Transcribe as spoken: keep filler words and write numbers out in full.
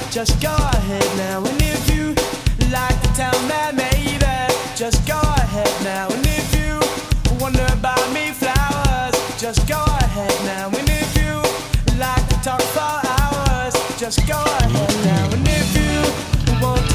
just go ahead now. And if you like to tell me, maybe, just go ahead now. And if you wonder about me flowers, just go ahead now. And if you like to talk for hours, just go ahead now. And if you want